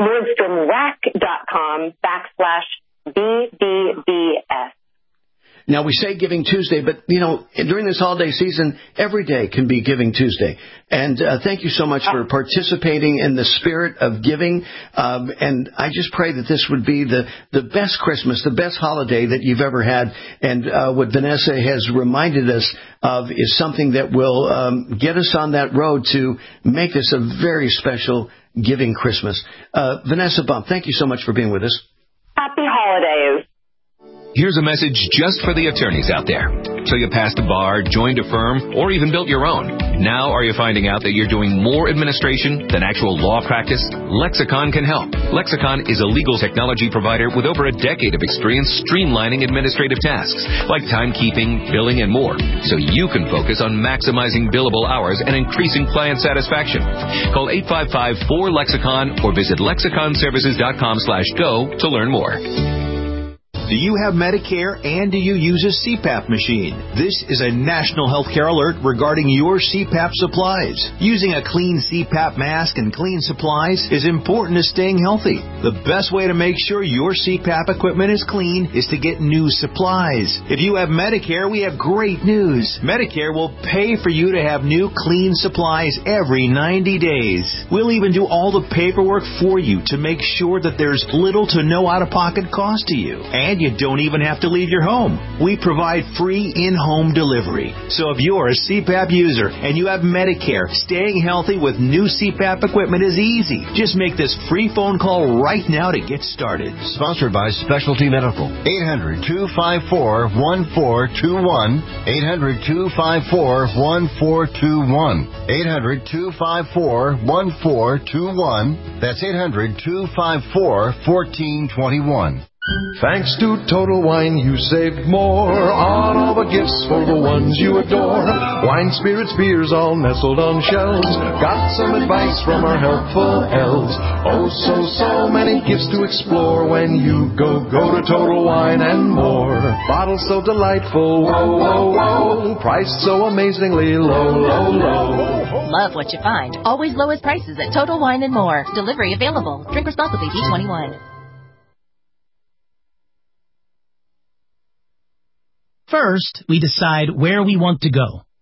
NordstromRack.com/BBBS. Now, we say Giving Tuesday, but, during this holiday season, every day can be Giving Tuesday. And thank you so much for participating in the spirit of giving. And I just pray that this would be the best Christmas, the best holiday that you've ever had. And what Vanessa has reminded us of is something that will get us on that road to make this a very special Giving Christmas. Vanessa Bump, thank you so much for being with us. Happy holidays. Here's a message just for the attorneys out there. So you passed a bar, joined a firm, or even built your own. Now are you finding out that you're doing more administration than actual law practice? Lexicon can help. Lexicon is a legal technology provider with over a decade of experience streamlining administrative tasks like timekeeping, billing, and more, so you can focus on maximizing billable hours and increasing client satisfaction. Call 855-4-LEXICON or visit lexiconservices.com/go to learn more. Do you have Medicare and do you use a CPAP machine? This is a national healthcare alert regarding your CPAP supplies. Using a clean CPAP mask and clean supplies is important to staying healthy. The best way to make sure your CPAP equipment is clean is to get new supplies. If you have Medicare, we have great news. Medicare will pay for you to have new clean supplies every 90 days. We'll even do all the paperwork for you to make sure that there's little to no out-of-pocket cost to you. And you don't even have to leave your home. We provide free in-home delivery. So if you're a CPAP user and you have Medicare, staying healthy with new CPAP equipment is easy. Just make this free phone call right now to get started. Sponsored by Specialty Medical. 800-254-1421. 800-254-1421. 800-254-1421. That's 800-254-1421. Thanks to Total Wine, you saved more on all the gifts for the ones you adore. Wine, spirits, beers, all nestled on shelves. Got some advice from our helpful elves. Oh, so many gifts to explore when you go to Total Wine and More. Bottles so delightful, whoa. Price so amazingly low. Love what you find. Always lowest prices at Total Wine and More. Delivery available. Drink responsibly. B21. First, we decide where we want to go.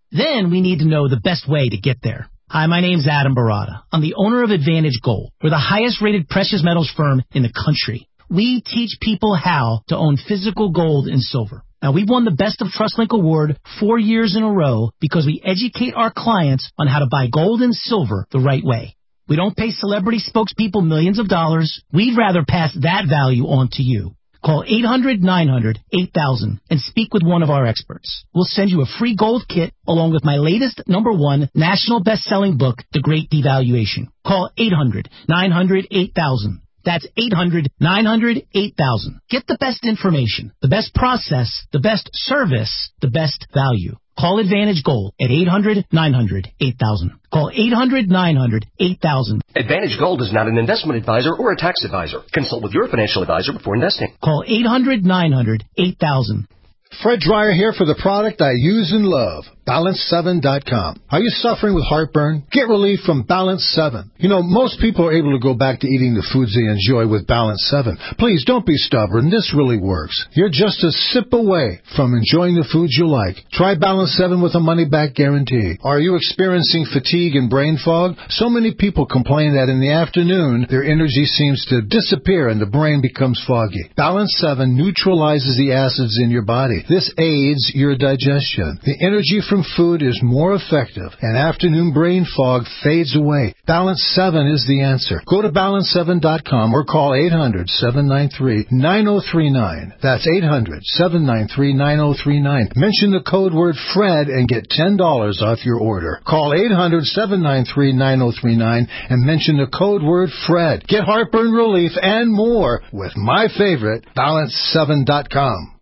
Then we need to know the best way to get there. Hi, my name's Adam Barada. I'm the owner of Advantage Gold. We're the highest-rated precious metals firm in the country. We teach people how to own physical gold and silver. Now, we've won the Best of TrustLink Award 4 years in a row because we educate our clients on how to buy gold and silver the right way. We don't pay celebrity spokespeople millions of dollars. We'd rather pass that value on to you. Call 800-900-8000 and speak with one of our experts. We'll send you a free gold kit along with my latest #1 national best-selling book, The Great Devaluation. Call 800-900-8000. That's 800-900-8000. Get the best information, the best process, the best service, the best value. Call Advantage Gold at 800-900-8000. Call 800-900-8000. Advantage Gold is not an investment advisor or a tax advisor. Consult with your financial advisor before investing. Call 800-900-8000. Fred Dreyer here for the product I use and love, Balance7.com. Are you suffering with heartburn? Get relief from Balance 7. You know, most people are able to go back to eating the foods they enjoy with Balance 7. Please don't be stubborn. This really works. You're just a sip away from enjoying the foods you like. Try Balance 7 with a money-back guarantee. Are you experiencing fatigue and brain fog? So many people complain that in the afternoon, their energy seems to disappear and the brain becomes foggy. Balance 7 neutralizes the acids in your body. This aids your digestion. The energy from food is more effective, and afternoon brain fog fades away. Balance 7 is the answer. Go to Balance7.com or call 800-793-9039. That's 800-793-9039. Mention the code word FRED and get $10 off your order. Call 800-793-9039 and mention the code word FRED. Get heartburn relief and more with my favorite, Balance7.com.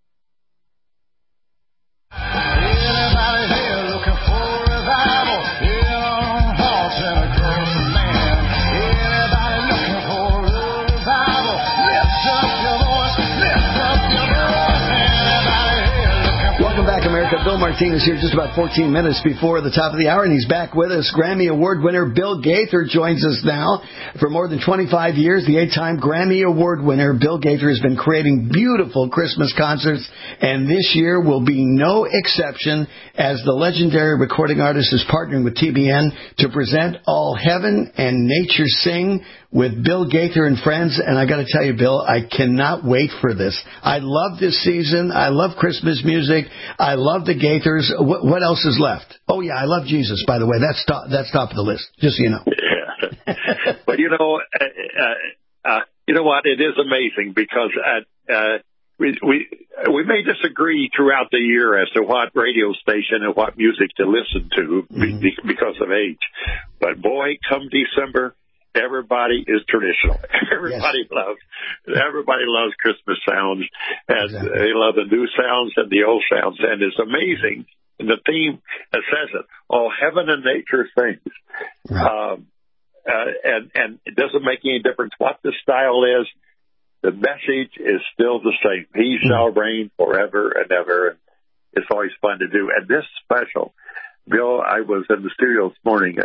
Bill Martinez here just about 14 minutes before the top of the hour, and he's back with us. Grammy Award winner Bill Gaither joins us now. For more than 25 years, the 8-time Grammy Award winner Bill Gaither has been creating beautiful Christmas concerts, and this year will be no exception as the legendary recording artist is partnering with TBN to present All Heaven and Nature Sing with Bill Gaither and friends. And I got to tell you, Bill, I cannot wait for this. I love this season. I love Christmas music. I love the Gaithers. What else is left? Oh, yeah, I love Jesus, by the way. That's top of the list, just so you know. Yeah. But, you know what? It is amazing because we may disagree throughout the year as to what radio station and what music to listen to because of age. But, boy, come December, everybody is traditional. Everybody loves Christmas sounds, and they love the new sounds and the old sounds. And it's amazing. And the theme says it: all heaven and nature sings. Right. And it doesn't make any difference what the style is. The message is still the same. He shall reign forever and ever. And it's always fun to do. And this special, Bill, I was in the studio this morning.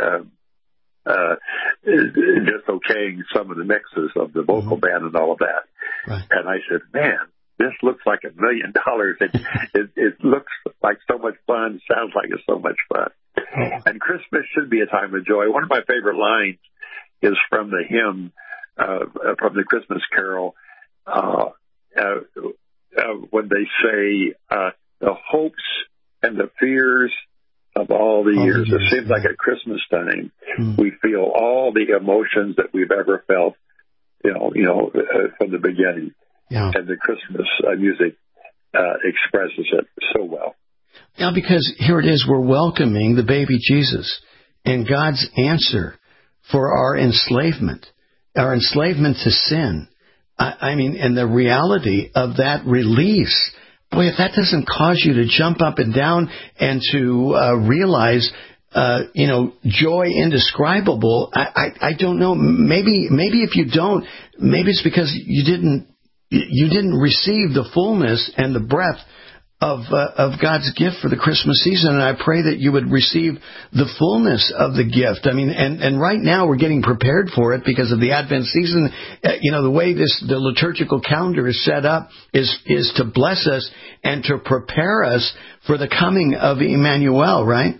Just okaying some of the mixes of the vocal band and all of that. Right. And I said, man, this looks like $1 million. It looks like so much fun, sounds like it's so much fun. And Christmas should be a time of joy. One of my favorite lines is from the hymn, from the Christmas Carol, when they say, the hopes and the fears of all the years. It seems like at Christmas time, we feel all the emotions that we've ever felt, from the beginning. Yeah. And the Christmas music expresses it so well. Yeah, because here it is, we're welcoming the baby Jesus and God's answer for our enslavement to sin. I mean, and the reality of that release. Boy, if that doesn't cause you to jump up and down and to realize, joy indescribable, I don't know. Maybe if you don't, maybe it's because you didn't receive the fullness and the breadth of God's gift for the Christmas season, and I pray that you would receive the fullness of the gift. I mean, and right now we're getting prepared for it because of the Advent season. The way the liturgical calendar is set up is to bless us and to prepare us for the coming of Emmanuel, right?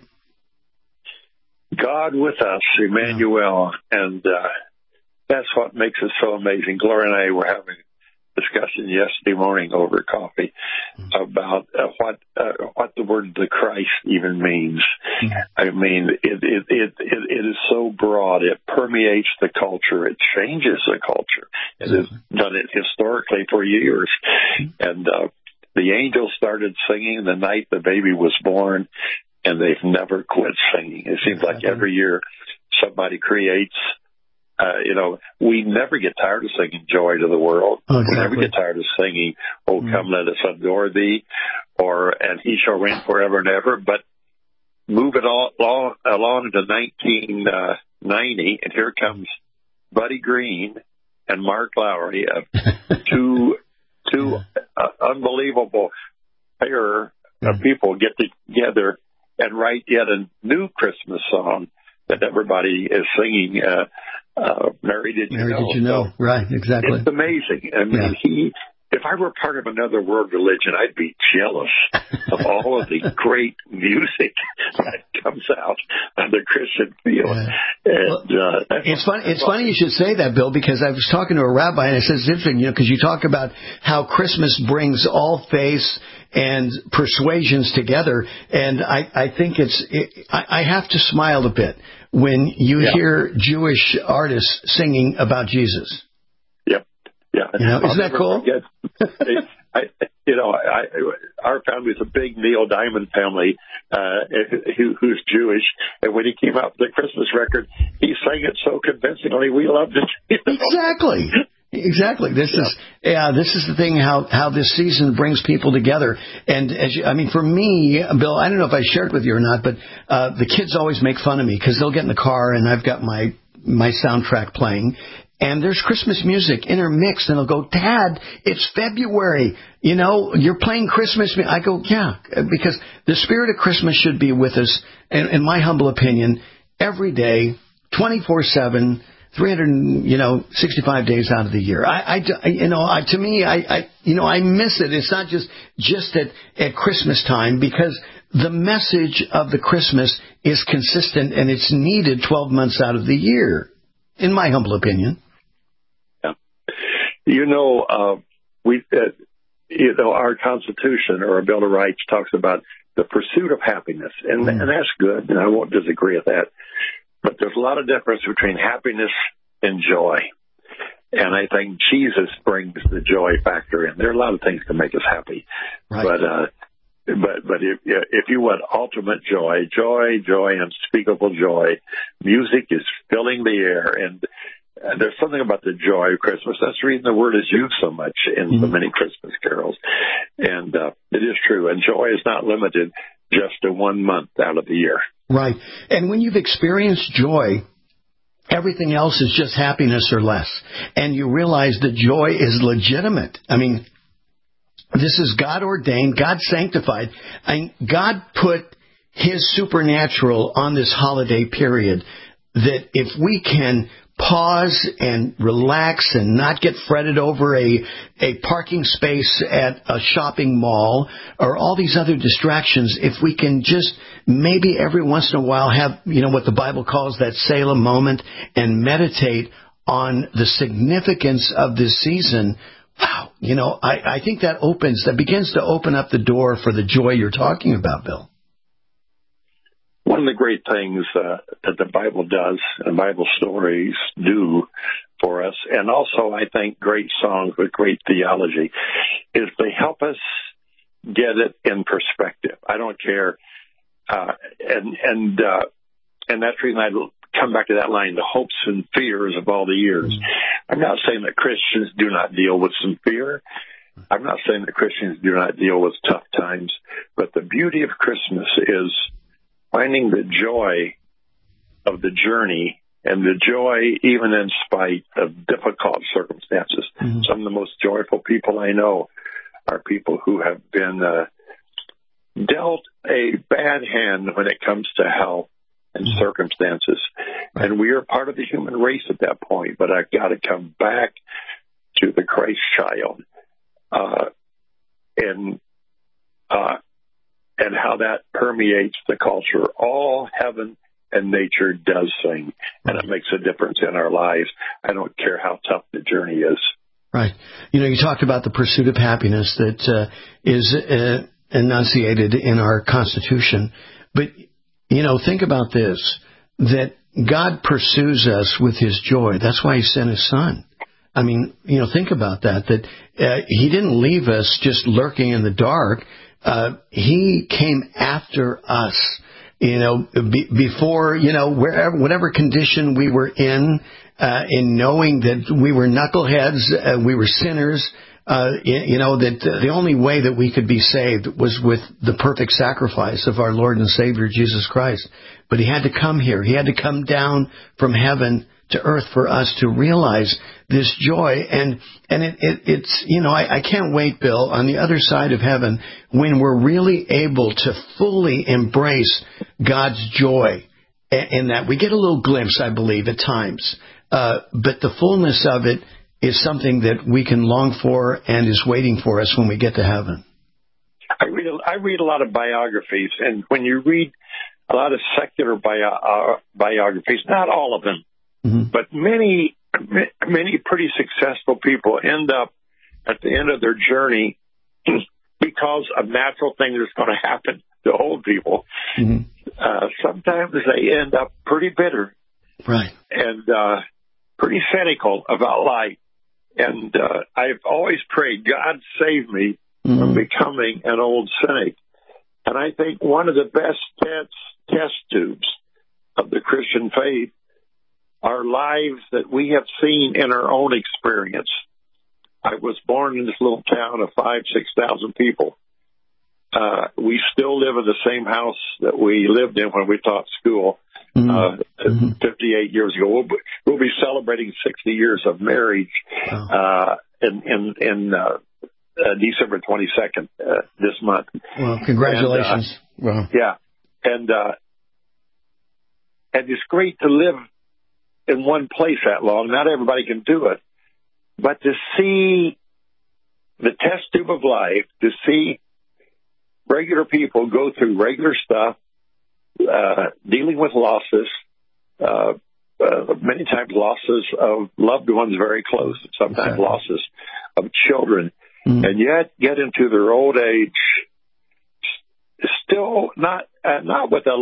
God with us, Emmanuel, and that's what makes it so amazing. Gloria and I were having discussion yesterday morning over coffee about what the word the Christ even means. I mean, it is so broad. It permeates the culture. It changes the culture. It has done it historically for years. And the angels started singing the night the baby was born, and they've never quit singing. It seems like every year somebody creates. We never get tired of singing Joy to the World. Oh, exactly. We never get tired of singing, Oh, Come Let Us Adore Thee, and He Shall Reign Forever and Ever. But move it all along to 1990, and here comes Buddy Green and Mark Lowry, two unbelievable pair of people get together and write yet a new Christmas song that everybody is singing. Mary, did you know? So, right, exactly. It's amazing. I mean, if I were part of another world religion, I'd be jealous of all of the great music that comes out of the Christian field. And, it's funny you should say that, Bill, because I was talking to a rabbi, and I said, it's interesting, because you talk about how Christmas brings all faiths and persuasions together, and I think I have to smile a bit when you hear Jewish artists singing about Jesus. Yep. Yeah. Isn't that cool? Our family's a big Neil Diamond family who's Jewish, and when he came out with the Christmas record, he sang it so convincingly, we loved it. Exactly. This is the thing, how this season brings people together. And for me, Bill, I don't know if I shared with you or not, but the kids always make fun of me because they'll get in the car and I've got my soundtrack playing. And there's Christmas music intermixed, and they'll go, Dad, it's February. You're playing Christmas music. I go, yeah, because the spirit of Christmas should be with us, in my humble opinion, every day, 24/7, 365 days out of the year. To me, I miss it. It's not just at Christmas time, because the message of the Christmas is consistent and it's needed 12 months out of the year, in my humble opinion. Our Constitution, or our Bill of Rights, talks about the pursuit of happiness, and that's good, and I won't disagree with that. But there's a lot of difference between happiness and joy, and I think Jesus brings the joy factor in. There are a lot of things that make us happy, right. But if you want ultimate joy, unspeakable joy, music is filling the air, and there's something about the joy of Christmas. That's the reason the word is used so much in the many Christmas carols. And it is true. And joy is not limited just to 1 month out of the year. Right. And when you've experienced joy, everything else is just happiness or less. And you realize that joy is legitimate. I mean, this is God ordained, God sanctified. And God put His supernatural on this holiday period, that if we can pause and relax and not get fretted over a parking space at a shopping mall or all these other distractions, if we can just maybe every once in a while have, what the Bible calls that Selah moment and meditate on the significance of this season, wow, I think that begins to open up the door for the joy you're talking about, Bill. One of the great things that the Bible does, and Bible stories do for us, and also I think great songs with great theology, is they help us get it in perspective. I don't care, and that's the reason I come back to that line, the hopes and fears of all the years. I'm not saying that Christians do not deal with some fear. I'm not saying that Christians do not deal with tough times, but the beauty of Christmas is finding the joy of the journey and the joy even in spite of difficult circumstances. Some of the most joyful people I know are people who have been dealt a bad hand when it comes to health and circumstances. And we are part of the human race at that point, but I've got to come back to the Christ child and how that permeates the culture. All heaven and nature does sing, and it makes a difference in our lives. I don't care how tough the journey is. Right. You talked about the pursuit of happiness that is enunciated in our Constitution. But, think about this, that God pursues us with His joy. That's why He sent His Son. I mean, think about that He didn't leave us just lurking in the dark. He came after us, before, whatever condition we were in knowing that we were knuckleheads, we were sinners, that the only way that we could be saved was with the perfect sacrifice of our Lord and Savior, Jesus Christ. But He had to come here. He had to come down from heaven to earth for us to realize this joy. And it's I can't wait, Bill, on the other side of heaven, when we're really able to fully embrace God's joy. And that we get a little glimpse, I believe, at times. But the fullness of it is something that we can long for and is waiting for us when we get to heaven. I read a lot of biographies, and when you read a lot of secular biographies, not all of them, but many pretty successful people end up at the end of their journey because of natural things that's going to happen to old people. Sometimes they end up pretty bitter, right, and pretty cynical about life. And I've always prayed, God save me from becoming an old cynic. And I think one of the best test tubes of the Christian faith are lives that we have seen in our own experience. I was born in this little town of 5,000-6,000 people. We still live in the same house that we lived in when we taught school 58 years ago. We'll be celebrating 60 years of marriage in December 22nd this month. Well, congratulations. Yeah. And it's great to live in one place that long. Not everybody can do it. But to see the test tube of life, to see regular people go through regular stuff, dealing with losses, many times losses of loved ones very close, sometimes losses of children, and yet get into their old age, still not with a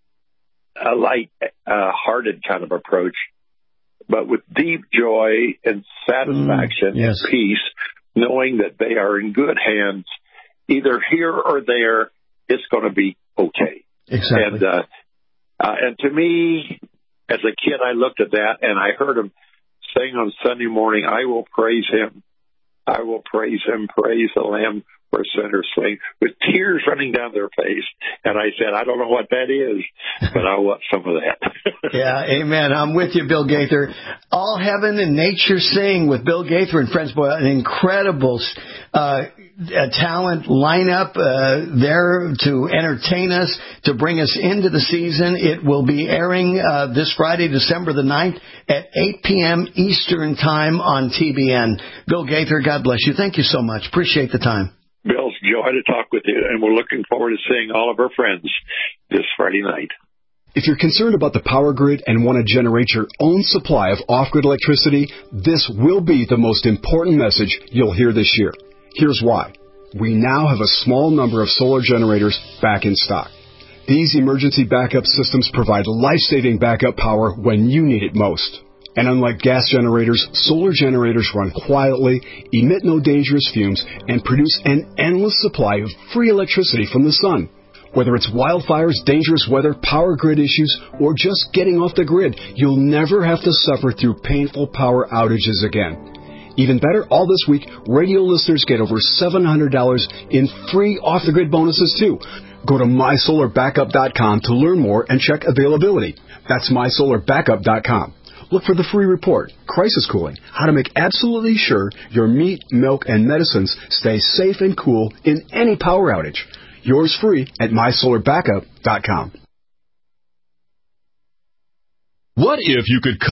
light-hearted kind of approach, but with deep joy and satisfaction and peace, knowing that they are in good hands, either here or there. It's going to be okay. Exactly. And to me, as a kid, I looked at that and I heard him saying on Sunday morning, "I will praise Him. I will praise Him. Praise the Lamb where sinners slain," with tears running down their face. And I said, I don't know what that is, but I want some of that. Yeah, amen. I'm with you, Bill Gaither. All Heaven and Nature Sing with Bill Gaither and friends. Boy, an incredible talent lineup there to entertain us, to bring us into the season. It will be airing this Friday, December the 9th at 8 p.m. Eastern Time on TBN. Bill Gaither, God bless you. Thank you so much. Appreciate the time. Bill's joy to talk with you, and we're looking forward to seeing all of our friends this Friday night. If you're concerned about the power grid and want to generate your own supply of off-grid electricity, this will be the most important message you'll hear this year. Here's why. We now have a small number of solar generators back in stock. These emergency backup systems provide life-saving backup power when you need it most. And unlike gas generators, solar generators run quietly, emit no dangerous fumes, and produce an endless supply of free electricity from the sun. Whether it's wildfires, dangerous weather, power grid issues, or just getting off the grid, you'll never have to suffer through painful power outages again. Even better, all this week, radio listeners get over $700 in free off-the-grid bonuses, too. Go to mysolarbackup.com to learn more and check availability. That's mysolarbackup.com. Look for the free report, Crisis Cooling, how to make absolutely sure your meat, milk, and medicines stay safe and cool in any power outage. Yours free at mysolarbackup.com. What if you could